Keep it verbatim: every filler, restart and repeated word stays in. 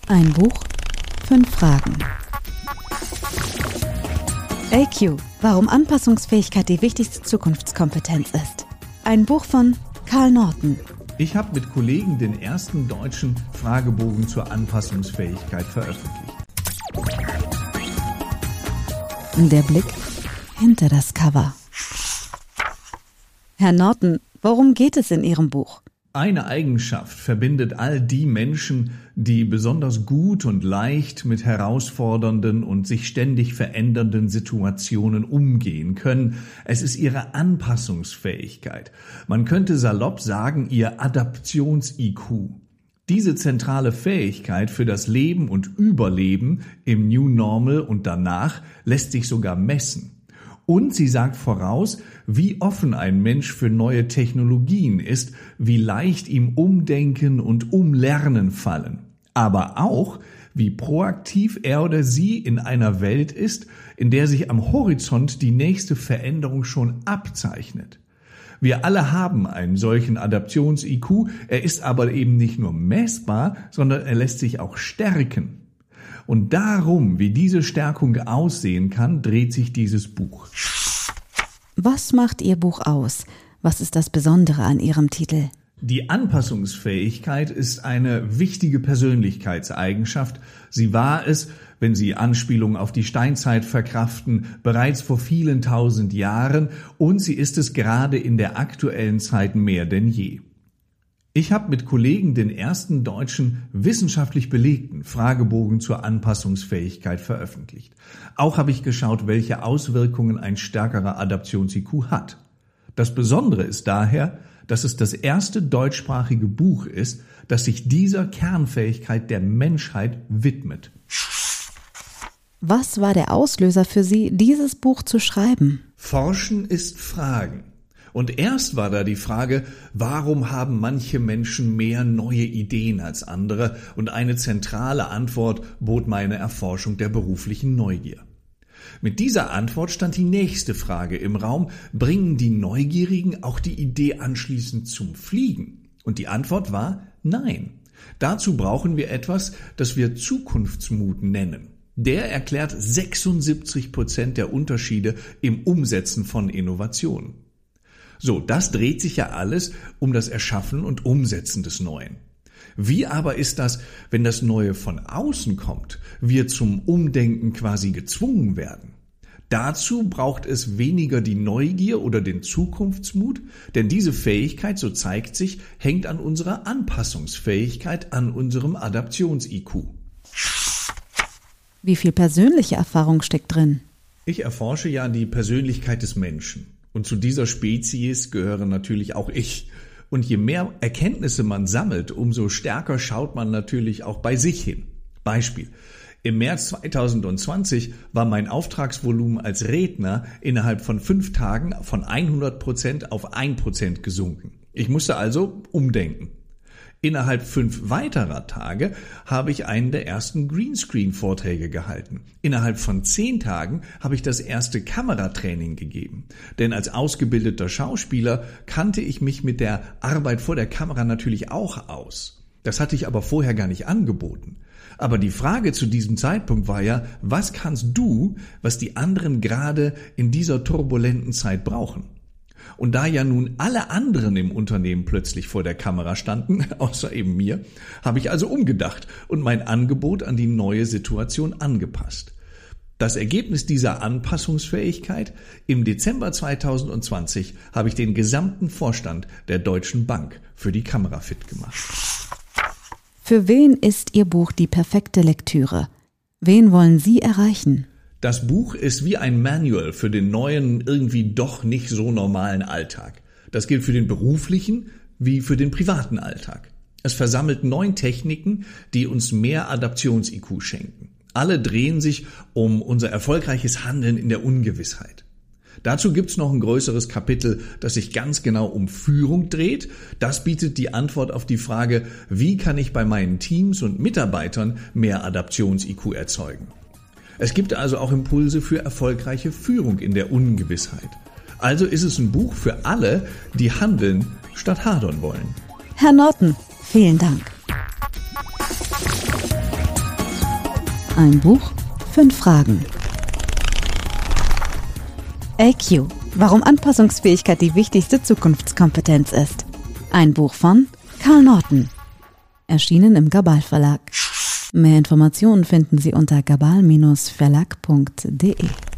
Ein Buch, fünf Fragen. A Q, warum Anpassungsfähigkeit die wichtigste Zukunftskompetenz ist. Ein Buch von Karl Norton. Ich habe mit Kollegen den ersten deutschen Fragebogen zur Anpassungsfähigkeit veröffentlicht. Der Blick hinter das Cover. Herr Norton, worum geht es in Ihrem Buch? Eine Eigenschaft verbindet all die Menschen, die besonders gut und leicht mit herausfordernden und sich ständig verändernden Situationen umgehen können. Es ist ihre Anpassungsfähigkeit. Man könnte salopp sagen, ihr Adaptions-I Q. Diese zentrale Fähigkeit für das Leben und Überleben im New Normal und danach lässt sich sogar messen. Und sie sagt voraus, wie offen ein Mensch für neue Technologien ist, wie leicht ihm Umdenken und Umlernen fallen. Aber auch, wie proaktiv er oder sie in einer Welt ist, in der sich am Horizont die nächste Veränderung schon abzeichnet. Wir alle haben einen solchen Adaptions-I Q, er ist aber eben nicht nur messbar, sondern er lässt sich auch stärken. Und darum, wie diese Stärkung aussehen kann, dreht sich dieses Buch. Was macht Ihr Buch aus? Was ist das Besondere an Ihrem Titel? Die Anpassungsfähigkeit ist eine wichtige Persönlichkeitseigenschaft. Sie war es, wenn Sie Anspielungen auf die Steinzeit verkraften, bereits vor vielen tausend Jahren, und sie ist es gerade in der aktuellen Zeit mehr denn je. Ich habe mit Kollegen den ersten deutschen wissenschaftlich belegten Fragebogen zur Anpassungsfähigkeit veröffentlicht. Auch habe ich geschaut, welche Auswirkungen ein stärkerer Adaptions-I Q hat. Das Besondere ist daher, dass es das erste deutschsprachige Buch ist, das sich dieser Kernfähigkeit der Menschheit widmet. Was war der Auslöser für Sie, dieses Buch zu schreiben? Forschen ist Fragen. Und erst war da die Frage, warum haben manche Menschen mehr neue Ideen als andere? Und eine zentrale Antwort bot meine Erforschung der beruflichen Neugier. Mit dieser Antwort stand die nächste Frage im Raum, bringen die Neugierigen auch die Idee anschließend zum Fliegen? Und die Antwort war nein. Dazu brauchen wir etwas, das wir Zukunftsmut nennen. Der erklärt sechsundsiebzig Prozent der Unterschiede im Umsetzen von Innovationen. So, das dreht sich ja alles um das Erschaffen und Umsetzen des Neuen. Wie aber ist das, wenn das Neue von außen kommt, wir zum Umdenken quasi gezwungen werden? Dazu braucht es weniger die Neugier oder den Zukunftsmut, denn diese Fähigkeit, so zeigt sich, hängt an unserer Anpassungsfähigkeit, an unserem Adaptions-I Q. Wie viel persönliche Erfahrung steckt drin? Ich erforsche ja die Persönlichkeit des Menschen. Und zu dieser Spezies gehöre natürlich auch ich. Und je mehr Erkenntnisse man sammelt, umso stärker schaut man natürlich auch bei sich hin. Beispiel. Im März zweitausendzwanzig war mein Auftragsvolumen als Redner innerhalb von fünf Tagen von hundert Prozent auf ein Prozent gesunken. Ich musste also umdenken. Innerhalb fünf weiterer Tage habe ich einen der ersten Greenscreen-Vorträge gehalten. Innerhalb von zehn Tagen habe ich das erste Kameratraining gegeben. Denn als ausgebildeter Schauspieler kannte ich mich mit der Arbeit vor der Kamera natürlich auch aus. Das hatte ich aber vorher gar nicht angeboten. Aber die Frage zu diesem Zeitpunkt war ja, was kannst du, was die anderen gerade in dieser turbulenten Zeit brauchen? Und da ja nun alle anderen im Unternehmen plötzlich vor der Kamera standen, außer eben mir, habe ich also umgedacht und mein Angebot an die neue Situation angepasst. Das Ergebnis dieser Anpassungsfähigkeit: im Dezember zweitausendzwanzig habe ich den gesamten Vorstand der Deutschen Bank für die Kamera fit gemacht. Für wen ist Ihr Buch die perfekte Lektüre? Wen wollen Sie erreichen? Das Buch ist wie ein Manual für den neuen, irgendwie doch nicht so normalen Alltag. Das gilt für den beruflichen wie für den privaten Alltag. Es versammelt neun Techniken, die uns mehr Adaptions-I Q schenken. Alle drehen sich um unser erfolgreiches Handeln in der Ungewissheit. Dazu gibt's noch ein größeres Kapitel, das sich ganz genau um Führung dreht. Das bietet die Antwort auf die Frage, wie kann ich bei meinen Teams und Mitarbeitern mehr Adaptions-I Q erzeugen? Es gibt also auch Impulse für erfolgreiche Führung in der Ungewissheit. Also ist es ein Buch für alle, die handeln statt hadern wollen. Herr Norton, vielen Dank. Ein Buch, fünf Fragen. A Q. Warum Anpassungsfähigkeit die wichtigste Zukunftskompetenz ist. Ein Buch von Karl Norton. Erschienen im Gabal Verlag. Mehr Informationen finden Sie unter gabal Bindestrich verlag punkt de.